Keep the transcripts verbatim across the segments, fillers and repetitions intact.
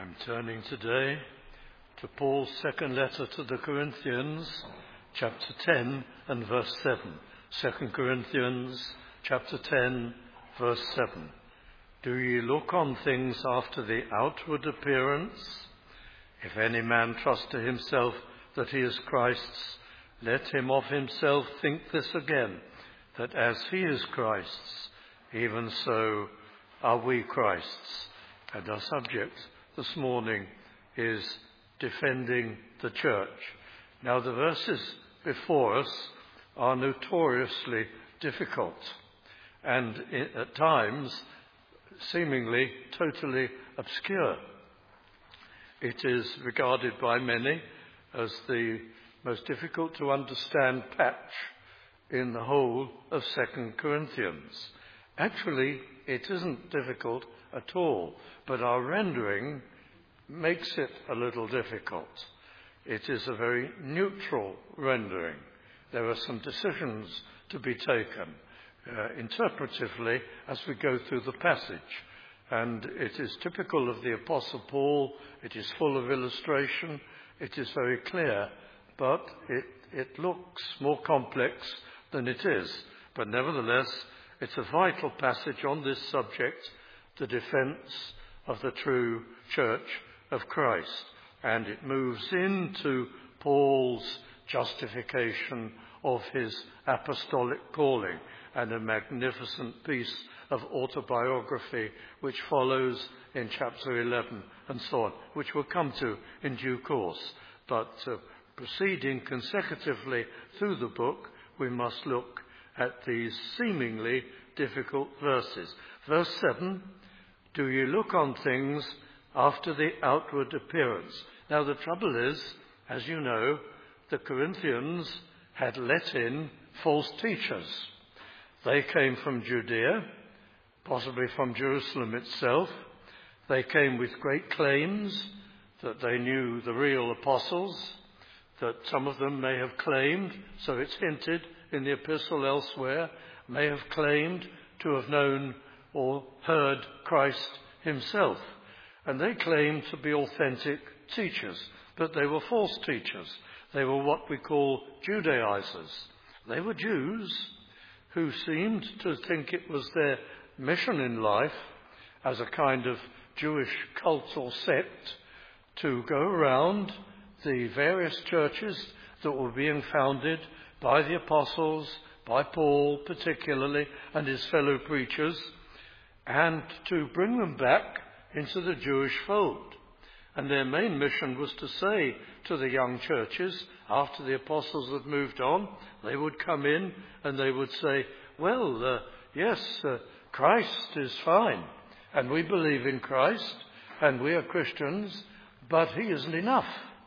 I'm turning today to Paul's second letter to the Corinthians, chapter ten and verse seven. Second Corinthians, chapter ten, verse seven. Do ye look on things after the outward appearance? If any man trust to himself that he is Christ's, let him of himself think this again, that as he is Christ's, even so are we Christ's. And our subject this morning is defending the church. Now the verses before us are notoriously difficult and at times seemingly totally obscure. It is regarded by many as the most difficult to understand patch in the whole of Second Corinthians. Actually, it isn't difficult at all, but our rendering makes it a little difficult. It is a very neutral rendering. There are some decisions to be taken uh, interpretively as we go through the passage. And it is typical of the Apostle Paul. It is full of illustration. It is very clear, but it, it looks more complex than it is. But nevertheless, it's a vital passage on this subject, the defense of the true church of Christ. And it moves into Paul's justification of his apostolic calling and a magnificent piece of autobiography which follows in chapter eleven and so on, which we'll come to in due course. But uh, proceeding consecutively through the book, we must look at these seemingly difficult verses. Verse seven, do you look on things after the outward appearance? Now the trouble is, as you know, the Corinthians had let in false teachers. They came from Judea, possibly from Jerusalem itself. They came with great claims that they knew the real apostles, that some of them may have claimed, so it's hinted in the epistle elsewhere, may have claimed to have known or heard Christ himself. And they claimed to be authentic teachers, but they were false teachers. They were what we call Judaizers. They were Jews who seemed to think it was their mission in life as a kind of Jewish cult or sect to go around the various churches that were being founded by the apostles, by Paul particularly, and his fellow preachers, and to bring them back into the Jewish fold. And their main mission was to say to the young churches, after the apostles had moved on, they would come in and they would say, well, uh, yes, uh, Christ is fine, and we believe in Christ, and we are Christians, but he isn't enough.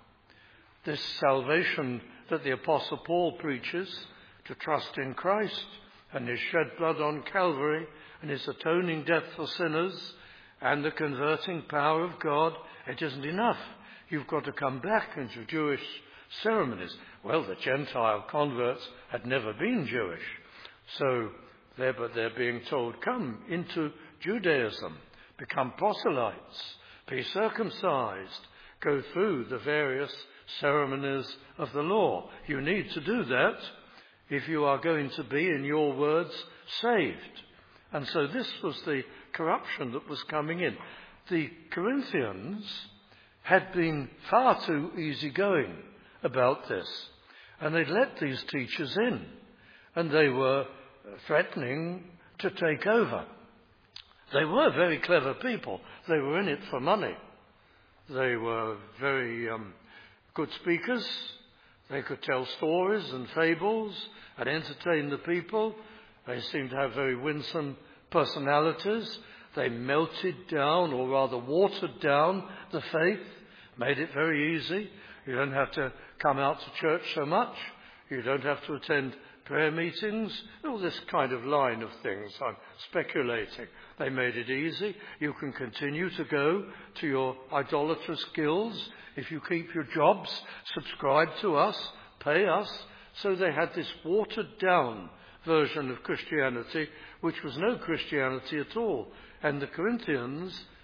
This salvation that the Apostle Paul preaches, to trust in Christ and his shed blood on Calvary and his atoning death for sinners and the converting power of God, it isn't enough. You've got to come back into Jewish ceremonies. Well, the Gentile converts had never been Jewish. So they're, but they're being told, come into Judaism, become proselytes, be circumcised, go through the various ceremonies of the law. You need to do that if you are going to be, in your words, saved. And so this was the corruption that was coming in. The Corinthians had been far too easygoing about this, and they'd let these teachers in, and they were threatening to take over. They were very clever people. They were in it for money. They were very um, good speakers. They could tell stories and fables and entertain the people. They seemed to have very winsome personalities. They melted down, or rather watered down, the faith, made it very easy. You don't have to come out to church so much. You don't have to attend prayer meetings, all this kind of line of things. I'm speculating. They made it easy. You can continue to go to your idolatrous guilds if you keep your jobs, subscribe to us, pay us. So they had this watered down version of Christianity, which was no Christianity at all. And the Corinthians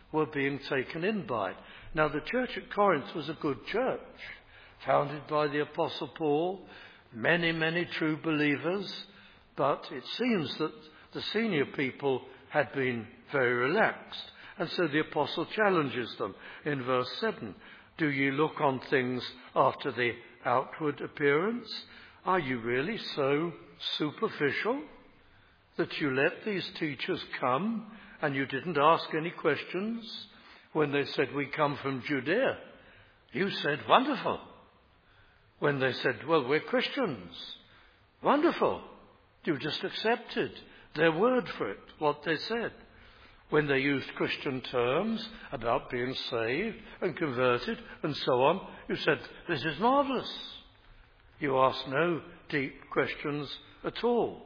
were being taken in by it. Now, the church at Corinth was a good church, founded by the Apostle Paul, many, many true believers, but it seems that the senior people had been very relaxed. And so the Apostle challenges them in verse seven. Do ye look on things after the outward appearance? Are you really so superficial that you let these teachers come and you didn't ask any questions? When they said, we come from Judea, you said, wonderful. When they said, well, we're Christians, wonderful. You just accepted their word for it, what they said. When they used Christian terms about being saved and converted and so on, you said, this is marvelous. You asked no deep questions at all.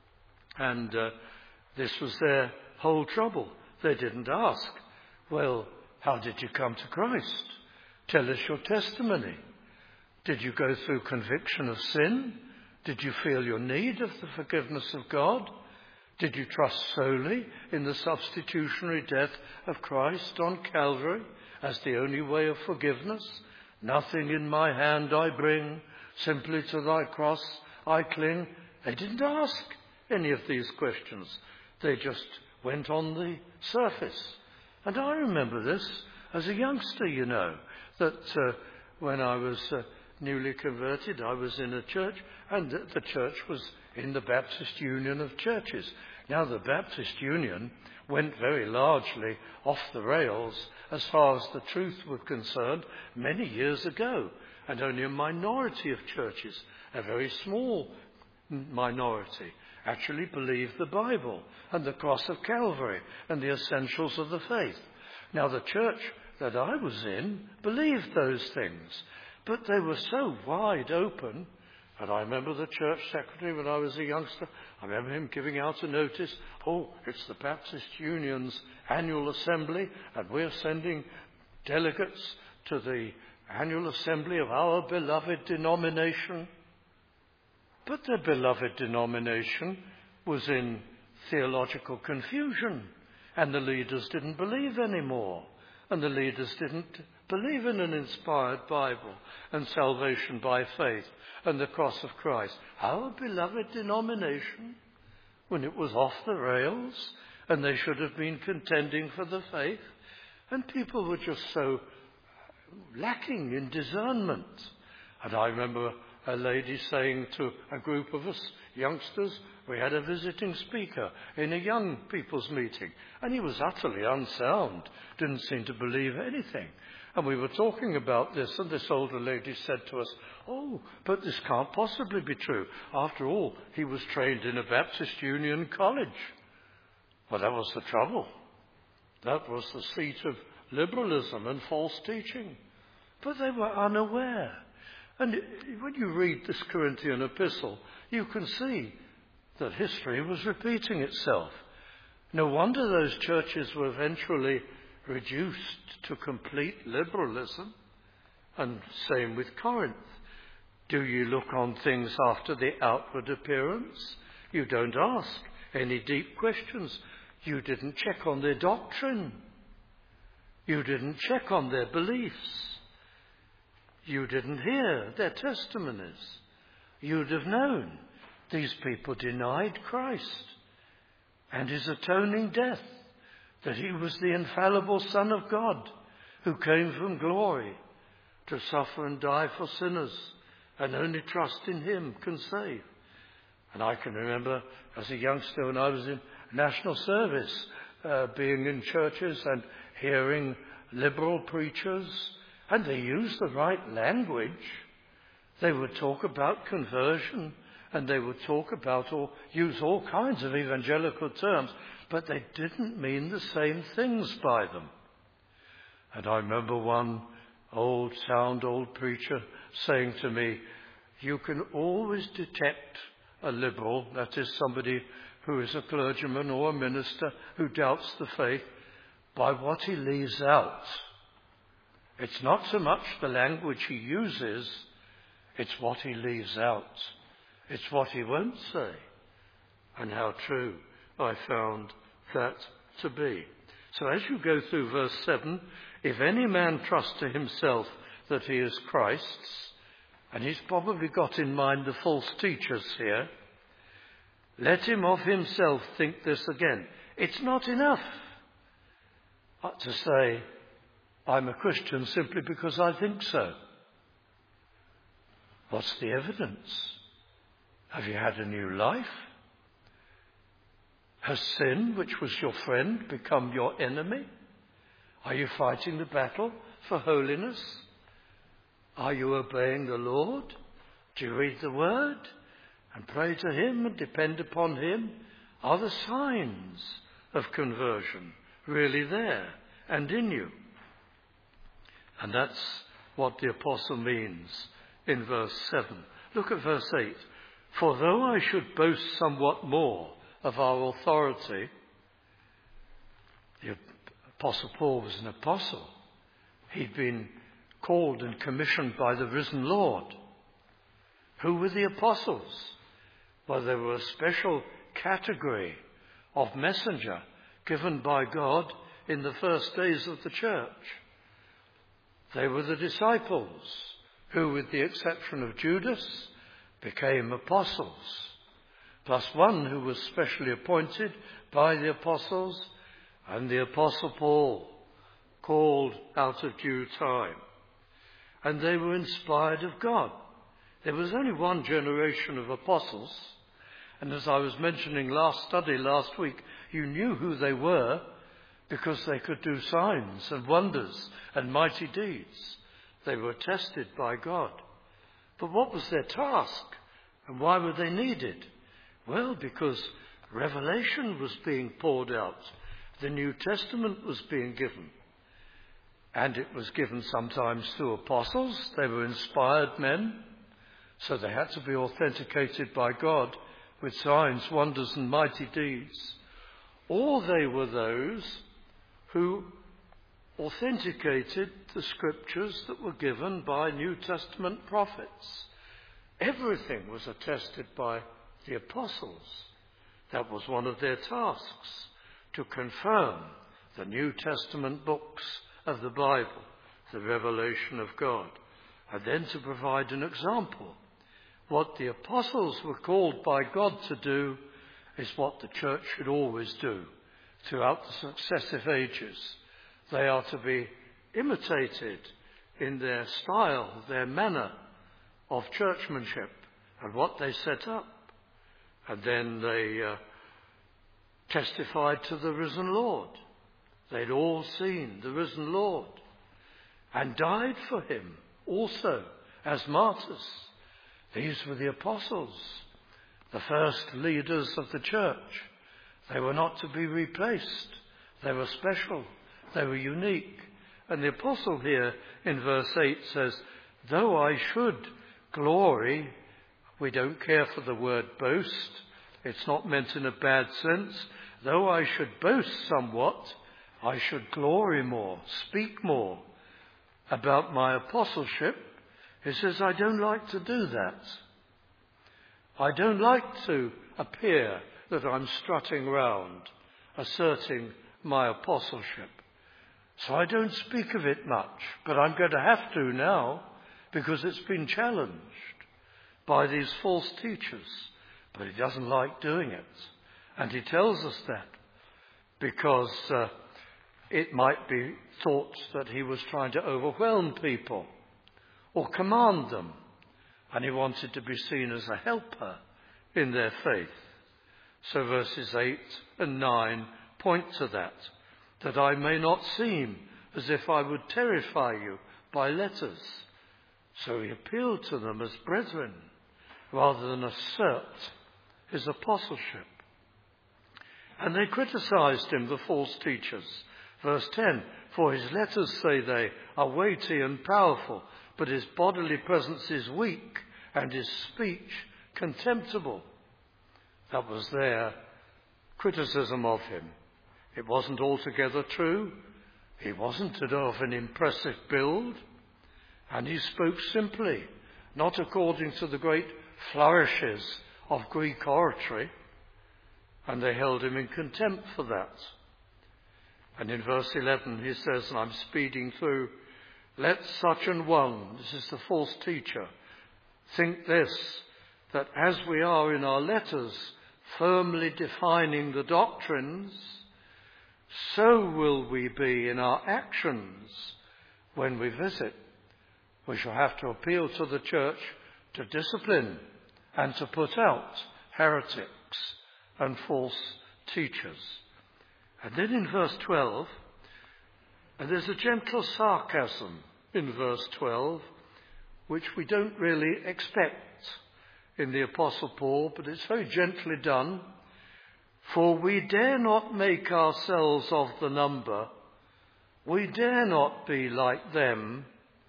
And uh, this was their whole trouble. They didn't ask, well, how did you come to Christ? Tell us your testimony. Did you go through conviction of sin? Did you feel your need of the forgiveness of God? Did you trust solely in the substitutionary death of Christ on Calvary as the only way of forgiveness? Nothing in my hand I bring, simply to thy cross I cling. They didn't ask any of these questions. They just went on the surface. And I remember this as a youngster, you know, that uh, when I was uh, newly converted, I was in a church, and the church was in the Baptist Union of Churches. Now, the Baptist Union went very largely off the rails as far as the truth was concerned many years ago, and only a minority of churches, a very small minority, actually believed the Bible and the cross of Calvary and the essentials of the faith. Now, the church that I was in believed those things, but they were so wide open. And I remember the church secretary when I was a youngster, I remember him giving out a notice, oh, it's the Baptist Union's annual assembly, and we're sending delegates to the annual assembly of our beloved denomination. But their beloved denomination was in theological confusion, and the leaders didn't believe anymore, and the leaders didn't believe in an inspired Bible and salvation by faith and the cross of Christ. Our beloved denomination, when it was off the rails and they should have been contending for the faith, and people were just so lacking in discernment. And I remember a lady saying to a group of us youngsters, we had a visiting speaker in a young people's meeting, and he was utterly unsound, didn't seem to believe anything. And we were talking about this, and this older lady said to us, oh, but this can't possibly be true. After all, he was trained in a Baptist Union college. Well, that was the trouble. That was the seat of liberalism and false teaching. But they were unaware. And when you read this Corinthian epistle, you can see that history was repeating itself. No wonder those churches were eventually reduced to complete liberalism. And same with Corinth. Do you look on things after the outward appearance? You don't ask any deep questions. You didn't check on their doctrine. You didn't check on their beliefs. You didn't hear their testimonies. You'd have known these people denied Christ and his atoning death, that he was the infallible Son of God who came from glory to suffer and die for sinners, and only trust in him can save. And I can remember as a youngster when I was in national service, uh, being in churches and hearing liberal preachers, and they used the right language. They would talk about conversion, and they would talk about or use all kinds of evangelical terms, but they didn't mean the same things by them. And I remember one old, sound old preacher saying to me, you can always detect a liberal, that is somebody who is a clergyman or a minister who doubts the faith, by what he leaves out. It's not so much the language he uses, it's what he leaves out. It's what he won't say. And how true I found that to be. So as you go through verse seven, if any man trust to himself that he is Christ's, and he's probably got in mind the false teachers here, let him of himself think this again. It's not enough to say, I'm a Christian simply because I think so. What's the evidence? Have you had a new life? Has sin, which was your friend, become your enemy? Are you fighting the battle for holiness? Are you obeying the Lord? Do you read the Word and pray to Him and depend upon Him? Are the signs of conversion really there and in you? And that's what the apostle means in verse seven. Look at verse eight. For though I should boast somewhat more of our authority, the apostle Paul was an apostle. He'd been called and commissioned by the risen Lord. Who were the apostles? Well, they were a special category of messenger given by God in the first days of the church. They were the disciples who, with the exception of Judas, became apostles, plus one who was specially appointed by the apostles, and the apostle Paul, called out of due time. And they were inspired of God. There was only one generation of apostles, and as I was mentioning last study last week, you knew who they were because they could do signs and wonders and mighty deeds. They were tested by God. But what was their task? And why were they needed? Well, because revelation was being poured out. The New Testament was being given. And it was given sometimes through apostles. They were inspired men. So they had to be authenticated by God with signs, wonders, and mighty deeds. Or they were those who authenticated the scriptures that were given by New Testament prophets. Everything was attested by the apostles. That was one of their tasks, to confirm the New Testament books of the Bible, the revelation of God, and then to provide an example. What the apostles were called by God to do is what the church should always do throughout the successive ages. They are to be imitated in their style, their manner of churchmanship and what they set up. And then they uh, testified to the risen Lord. They'd all seen the risen Lord and died for him also as martyrs. These were the apostles, the first leaders of the church. They were not to be replaced. They were special. They were unique. And the apostle here in verse eight says, though I should glory, we don't care for the word boast. It's not meant in a bad sense. Though I should boast somewhat, I should glory more, speak more about my apostleship. He says, I don't like to do that. I don't like to appear that I'm strutting round, asserting my apostleship. So I don't speak of it much, but I'm going to have to now because it's been challenged by these false teachers. But he doesn't like doing it. And he tells us that because uh, it might be thought that he was trying to overwhelm people or command them. And he wanted to be seen as a helper in their faith. So verses eight and nine point to that, that I may not seem as if I would terrify you by letters. So he appealed to them as brethren rather than assert his apostleship. And they criticized him, the false teachers. Verse ten, for his letters, say they, are weighty and powerful, but his bodily presence is weak and his speech contemptible. That was their criticism of him. It wasn't altogether true. He wasn't of an impressive build. And he spoke simply, not according to the great flourishes of Greek oratory. And they held him in contempt for that. And in verse eleven he says, and I'm speeding through, let such an one, this is the false teacher, think this, that as we are in our letters firmly defining the doctrines, so will we be in our actions when we visit. We shall have to appeal to the church to discipline and to put out heretics and false teachers. And then in verse twelve, and there's a gentle sarcasm in verse twelve, which we don't really expect in the Apostle Paul, but it's very gently done. For we dare not make ourselves of the number, we dare not be like them,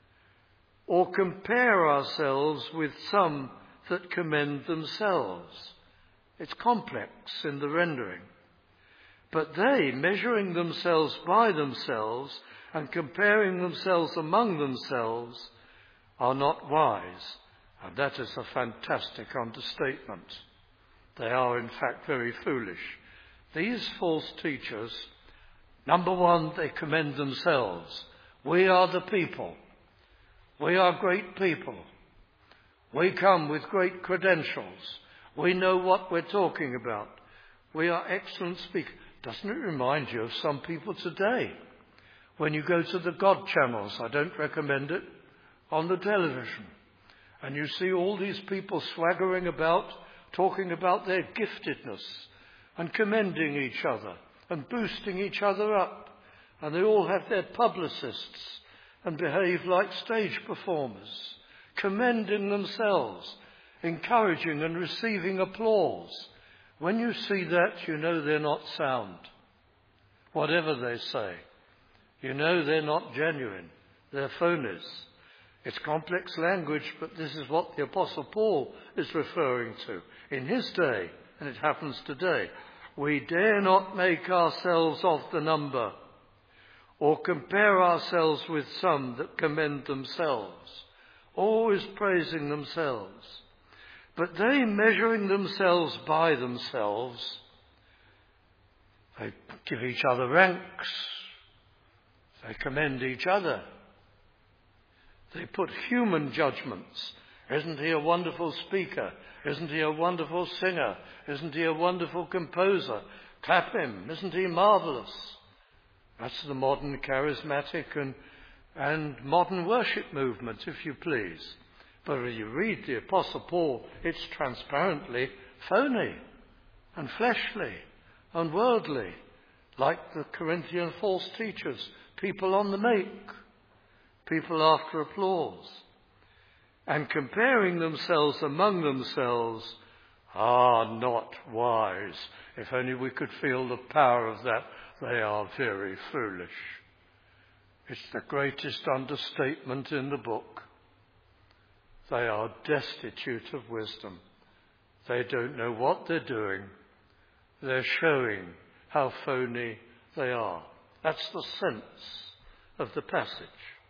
or compare ourselves with some that commend themselves. It's complex in the rendering. But they, measuring themselves by themselves and comparing themselves among themselves, are not wise. And that is a fantastic understatement. They are, in fact, very foolish. These false teachers, number one, they commend themselves. We are the people. We are great people. We come with great credentials. We know what we're talking about. We are excellent speakers. Doesn't it remind you of some people today? When you go to the God channels, I don't recommend it, on the television, and you see all these people swaggering about, talking about their giftedness and commending each other and boosting each other up. And they all have their publicists and behave like stage performers, commending themselves, encouraging and receiving applause. When you see that, you know they're not sound. Whatever they say, you know they're not genuine. They're phonies. It's complex language, but this is what the Apostle Paul is referring to. In his day, and it happens today, we dare not make ourselves of the number, or compare ourselves with some that commend themselves, always praising themselves. But they, measuring themselves by themselves, they give each other ranks, they commend each other. They put human judgments. Isn't he a wonderful speaker? Isn't he a wonderful singer? Isn't he a wonderful composer? Clap him. Isn't he marvellous? That's the modern charismatic and, and modern worship movement, if you please. But when you read the Apostle Paul, it's transparently phony and fleshly and worldly, like the Corinthian false teachers, people on the make. People after applause, and comparing themselves among themselves are not wise. If only we could feel the power of that, they are very foolish. It's the greatest understatement in the book. They are destitute of wisdom. They don't know what they're doing. They're showing how phony they are. That's the sense of the passage.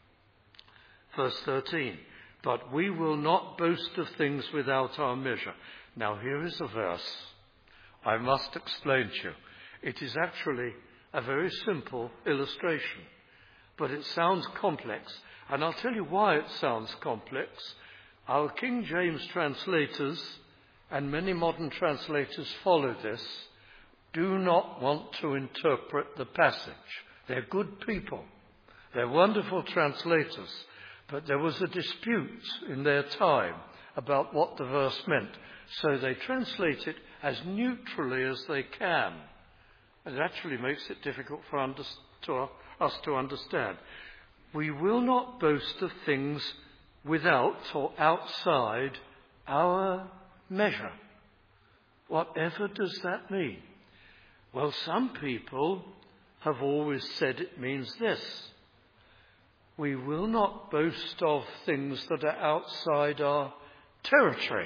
Verse thirteen, but we will not boast of things without our measure. Now here is a verse I must explain to you. It is actually a very simple illustration, but it sounds complex. And I'll tell you why it sounds complex. Our King James translators, and many modern translators follow this, do not want to interpret the passage. They're good people. They're wonderful translators. But there was a dispute in their time about what the verse meant. So they translate it as neutrally as they can. It actually makes it difficult for under, to, us to understand. We will not boast of things without or outside our measure. Whatever does that mean? Well, some people have always said it means this. We will not boast of things that are outside our territory,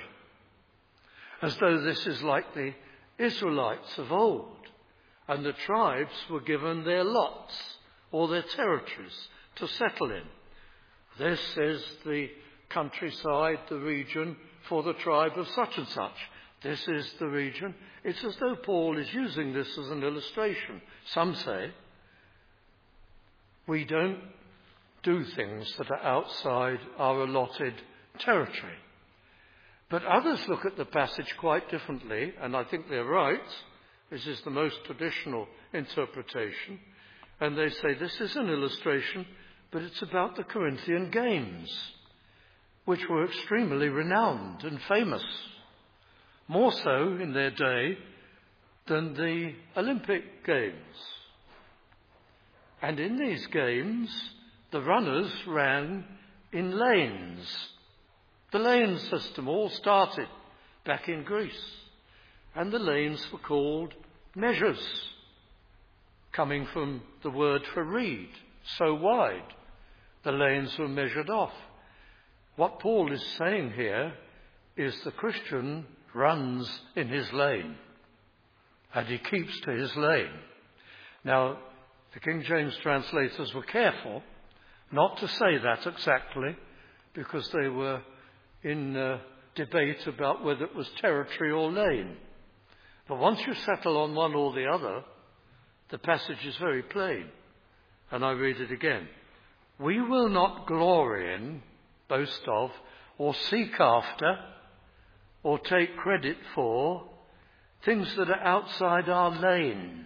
as though this is like the Israelites of old, and the tribes were given their lots or their territories to settle in. This is the countryside, the region for the tribe of such and such. This is the region. It's as though Paul is using this as an illustration. Some say We don't do things that are outside our allotted territory. But others look at the passage quite differently, and I think they're right. This is the most traditional interpretation. And they say this is an illustration, but it's about the Corinthian Games, which were extremely renowned and famous, more so in their day than the Olympic Games. And in these games, the runners ran in lanes. The lane system all started back in Greece, and the lanes were called measures, coming from the word for reed, so wide. The lanes were measured off. What Paul is saying here is the Christian runs in his lane, and he keeps to his lane. Now, the King James translators were careful not to say that exactly, because they were in uh, debate about whether it was territory or lane. But once you settle on one or the other, the passage is very plain. And I read it again. We will not glory in, boast of, or seek after, or take credit for things that are outside our lane.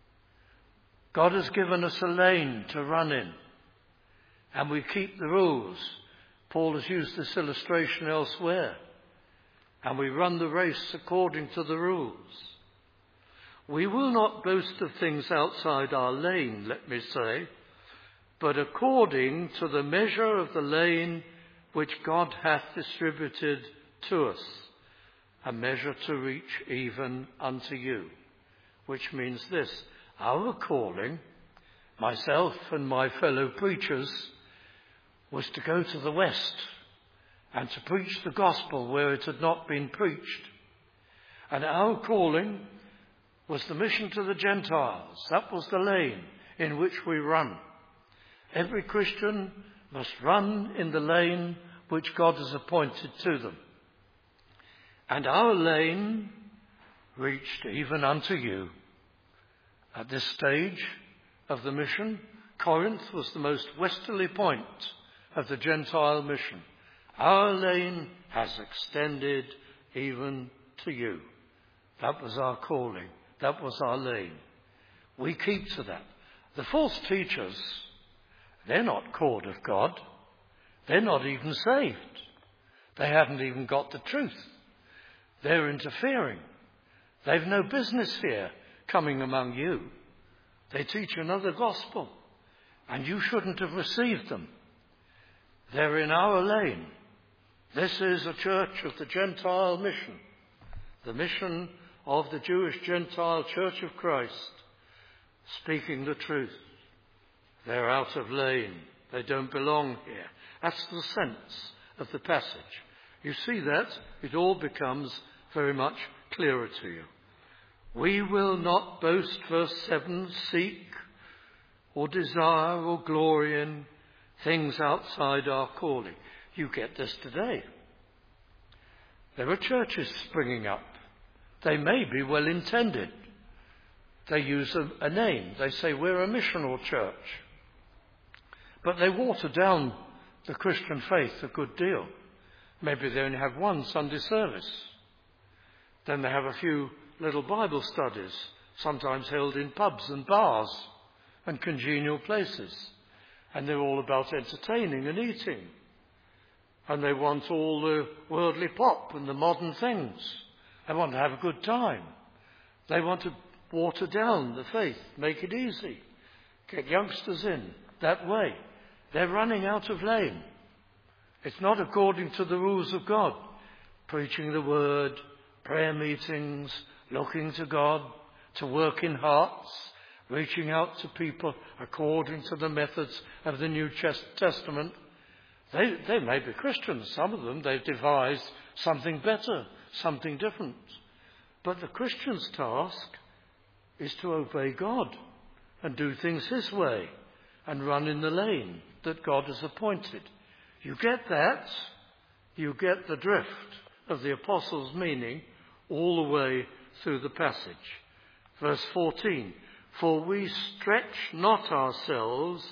God has given us a lane to run in, and we keep the rules. Paul has used this illustration elsewhere. And we run the race according to the rules. We will not boast of things outside our lane, let me say, but according to the measure of the lane which God hath distributed to us, a measure to reach even unto you. Which means this: our calling, myself and my fellow preachers, was to go to the West and to preach the gospel where it had not been preached. And our calling was the mission to the Gentiles. That was the lane in which we run. Every Christian must run in the lane which God has appointed to them. And our lane reached even unto you. At this stage of the mission, Corinth was the most westerly point of the Gentile mission. Our lane has extended even to you. That was our calling. That was our lane. We keep to that. The false teachers, they're not called of God. They're not even saved. They haven't even got the truth. They're interfering. They've no business here coming among you. They teach another gospel, and you shouldn't have received them. They're in our lane. This is a church of the Gentile mission, the mission of the Jewish Gentile Church of Christ, speaking the truth. They're out of lane. They don't belong here. That's the sense of the passage. You see that? It all becomes very much clearer to you. We will not boast, verse seven, seek or desire or glory in things outside our calling. You get this today. There are churches springing up. They may be well intended. They use a, a name. They say we're a missional church. But they water down the Christian faith a good deal. Maybe they only have one Sunday service. Then they have a few little Bible studies, sometimes held in pubs and bars and congenial places. And they're all about entertaining and eating. And they want all the worldly pop and the modern things. They want to have a good time. They want to water down the faith, make it easy, get youngsters in that way. They're running out of lane. It's not according to the rules of God. Preaching the word, prayer meetings, looking to God, to work in hearts, reaching out to people according to the methods of the New Testament. They, they may be Christians. Some of them, they've devised something better, something different. But the Christian's task is to obey God and do things his way and run in the lane that God has appointed. You get that, you get the drift of the apostles' meaning all the way through the passage. Verse fourteen, for we stretch not ourselves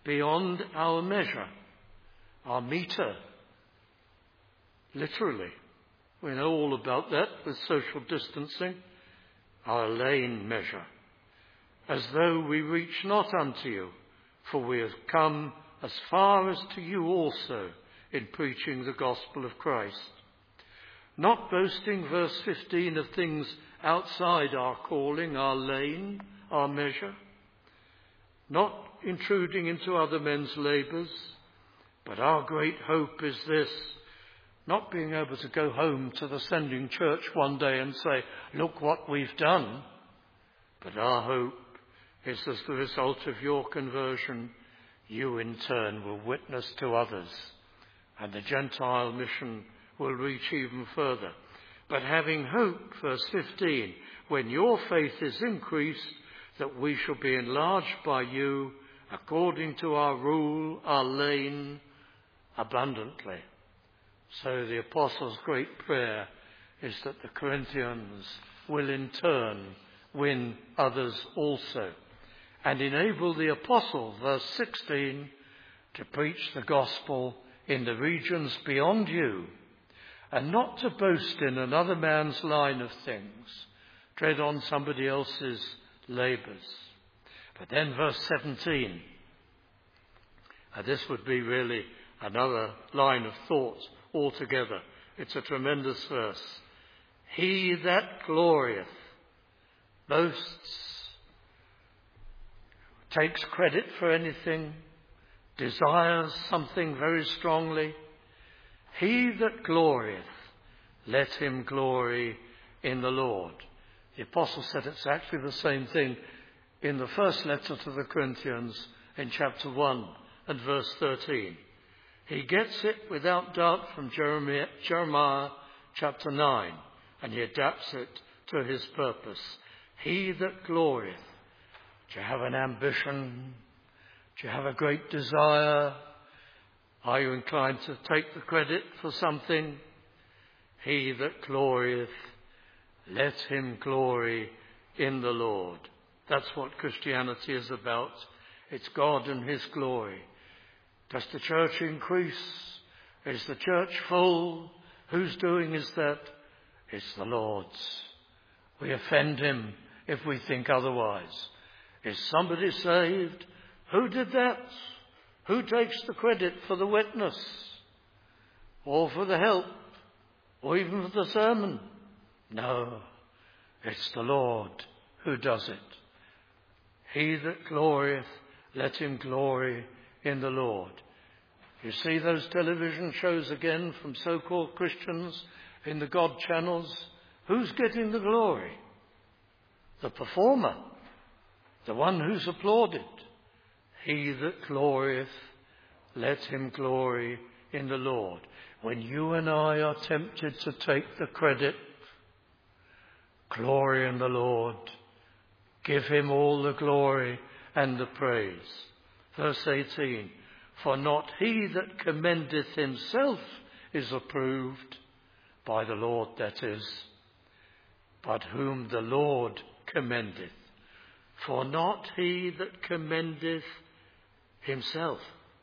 beyond our measure, our meter, literally. We know all about that with social distancing, our lane measure, as though we reach not unto you, for we have come as far as to you also in preaching the gospel of Christ. Not boasting, verse fifteen, of things outside our calling, our lane, our measure. Not intruding into other men's labours, but our great hope is this, not being able to go home to the sending church one day and say, look what we've done, but our hope is as the result of your conversion, you in turn will witness to others, and the Gentile mission will reach even further. But having hope, verse fifteen, when your faith is increased, that we shall be enlarged by you according to our rule, our lane, abundantly. So the Apostles' great prayer is that the Corinthians will in turn win others also, and enable the Apostle, verse sixteen, to preach the gospel in the regions beyond you, and not to boast in another man's line of things, tread on somebody else's labours. But then verse seventeen, and this would be really another line of thought altogether. It's a tremendous verse. He that glorieth, boasts, takes credit for anything, desires something very strongly, he that glorieth, let him glory in the Lord. The Apostle said it's actually the same thing in the first letter to the Corinthians in chapter one and verse thirteen. He gets it without doubt from Jeremiah, Jeremiah chapter nine, and he adapts it to his purpose. He that glorieth. Do you have an ambition? Do you have a great desire? Are you inclined to take the credit for something? He that glorieth, let him glory in the Lord. That's what Christianity is about. It's God and his glory. Does the church increase? Is the church full? Whose doing is that? It's the Lord's. We offend him if we think otherwise. Is somebody saved? Who did that? Who takes the credit for the witness? Or for the help? Or even for the sermon? No, it's the Lord who does it. He that glorieth, let him glory in the Lord. You see those television shows again from so-called Christians in the God channels? Who's getting the glory? The performer, the one who's applauded. He that glorieth, let him glory in the Lord. When you and I are tempted to take the credit, glory in the Lord. Give him all the glory and the praise. Verse eighteen, for not he that commendeth himself is approved, by the Lord that is, but whom the Lord commendeth. For not he that commendeth himself.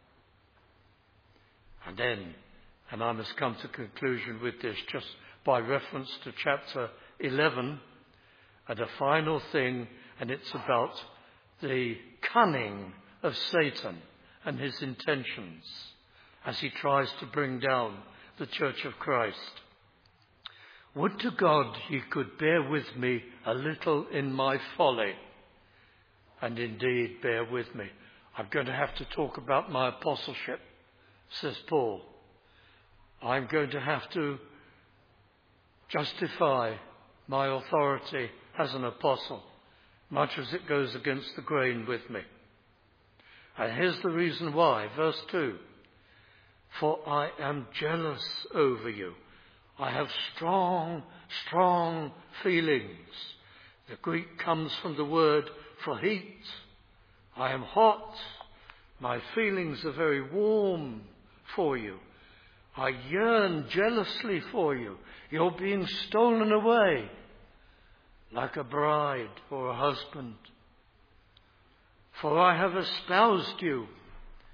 And then, and I must come to conclusion with this just by reference to chapter eleven, and a final thing, and it's about the cunning of Satan and his intentions as he tries to bring down the Church of Christ. Would to God ye could bear with me a little in my folly, and indeed bear with me. I'm going to have to talk about my apostleship, says Paul. I'm going to have to justify my authority as an apostle, much as it goes against the grain with me. And here's the reason why. Verse two. For I am jealous over you. I have strong, strong feelings. The Greek comes from the word for heat. I am hot. My feelings are very warm for you. I yearn jealously for you. You're being stolen away like a bride or a husband. For I have espoused you.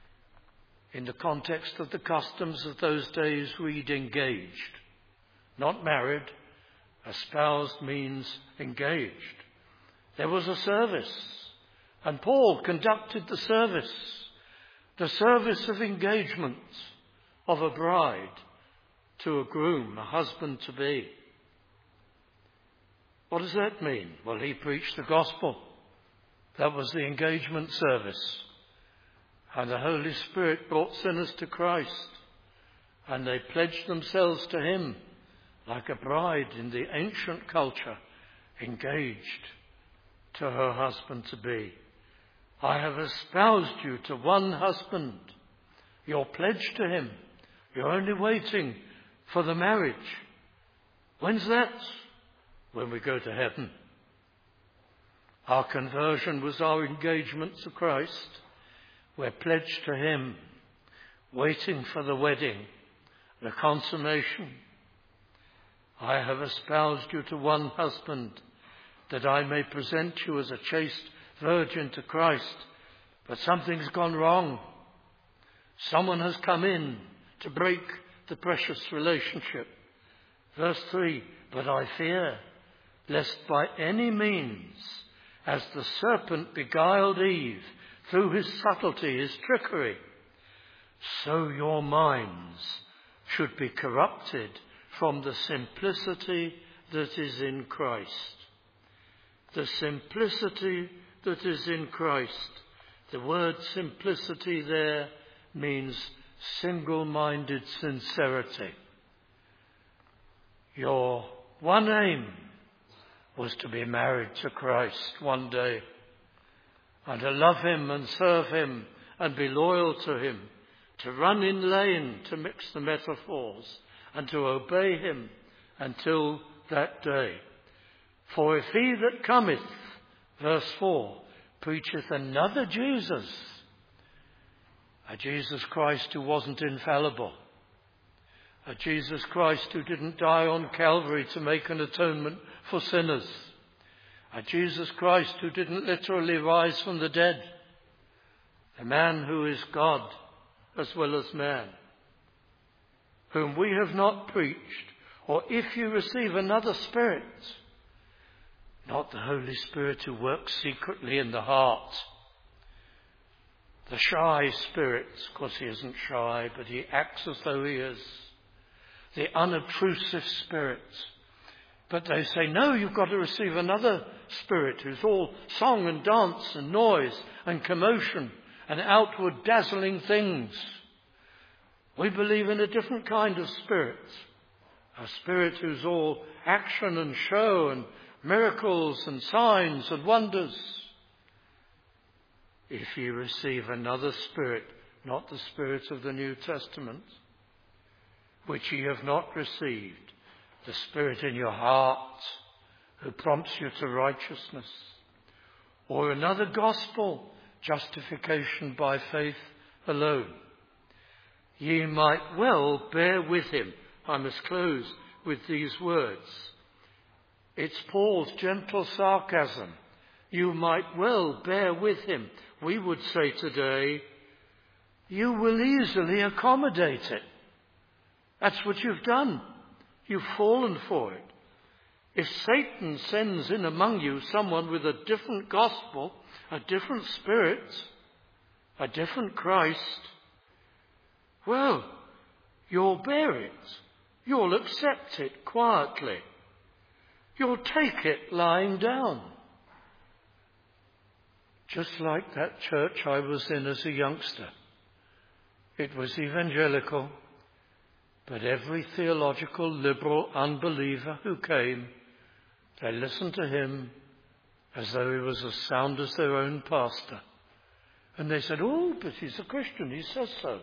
In the context of the customs of those days, read engaged, not married. Espoused means engaged. There was a service, and Paul conducted the service, the service of engagement of a bride to a groom, a husband-to-be. What does that mean? Well, he preached the gospel. That was the engagement service. And the Holy Spirit brought sinners to Christ, and they pledged themselves to him like a bride in the ancient culture, engaged to her husband-to-be. I have espoused you to one husband. You're pledged to him. You're only waiting for the marriage. When's that? When we go to heaven. Our conversion was our engagement to Christ. We're pledged to him, waiting for the wedding, the consummation. I have espoused you to one husband, that I may present you as a chaste virgin to Christ. But something's gone wrong. Someone has come in to break the precious relationship. Verse three, but I fear, lest by any means, as the serpent beguiled Eve through his subtlety, his trickery, so your minds should be corrupted from the simplicity that is in Christ. The simplicity that is in Christ. The word simplicity there means single-minded sincerity. Your one aim was to be married to Christ one day, and to love him and serve him and be loyal to him, to run in lane, to mix the metaphors, and to obey him until that day. For if he that cometh, verse four, preacheth another Jesus, a Jesus Christ who wasn't infallible, a Jesus Christ who didn't die on Calvary to make an atonement for sinners, a Jesus Christ who didn't literally rise from the dead, a man who is God as well as man, whom we have not preached, or if you receive another spirit, not the Holy Spirit who works secretly in the heart, the shy spirit, of course he isn't shy, but he acts as though he is, the unobtrusive spirit. But they say, no, you've got to receive another spirit who's all song and dance and noise and commotion and outward dazzling things. We believe in a different kind of spirit, a spirit who's all action and show and miracles and signs and wonders. If you receive another spirit, not the spirit of the New Testament, which ye have not received, the Spirit in your heart who prompts you to righteousness, or another gospel, justification by faith alone, ye might well bear with him. I must close with these words. It's Paul's gentle sarcasm. You might well bear with him. We would say today, you will easily accommodate it. That's what you've done. You've fallen for it. If Satan sends in among you someone with a different gospel, a different spirit, a different Christ, well, you'll bear it. You'll accept it quietly. You'll take it lying down. Just like that church I was in as a youngster. It was evangelical, but every theological, liberal unbeliever who came, they listened to him as though he was as sound as their own pastor. And they said, oh, but he's a Christian, he says so.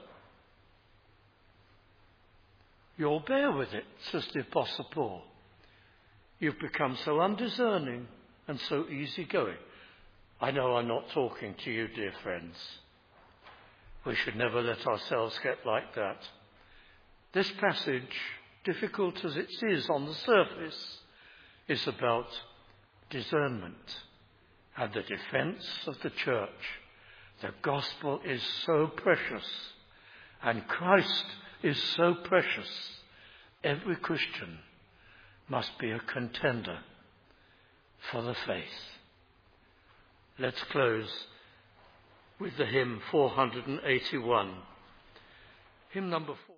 You'll bear with it, says the Apostle Paul. You've become so undiscerning and so easygoing. I know I'm not talking to you, dear friends. We should never let ourselves get like that. This passage, difficult as it is on the surface, is about discernment and the defense of the church. The gospel is so precious And Christ is so precious, every Christian must be a contender for the faith. Let's close with the hymn four eighty-one. Hymn number four.